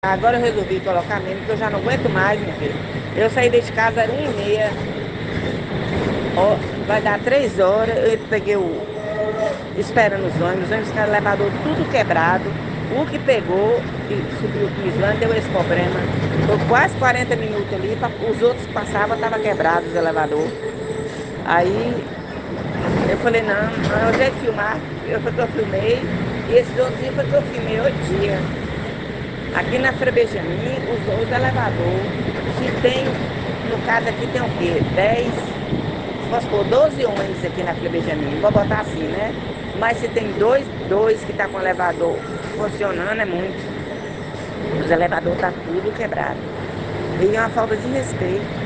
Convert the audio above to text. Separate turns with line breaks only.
Agora eu resolvi colocar mesmo, porque eu já não aguento mais, minha filha. Eu saí de casa, era 1h30, ó, vai dar 3 horas, eu peguei esperando os ônibus ficaram elevador tudo quebrado. O que pegou e subiu o piso antes deu esse problema. Foi quase 40 minutos ali, os outros que passavam estavam quebrados os elevador. Aí eu falei, não, eu já ia filmar, eu filmei, e esses outros dias foi que eu filmei 8 dias. Aqui na Frei Benjamin, os elevadores, se tem, no caso aqui tem o quê? 10, se fosse por 12 ônibus aqui na Frei Benjamin, vou botar assim, né? Mas se tem dois que tá com o elevador funcionando, é muito. Os elevadores tá tudo quebrado. E é uma falta de respeito.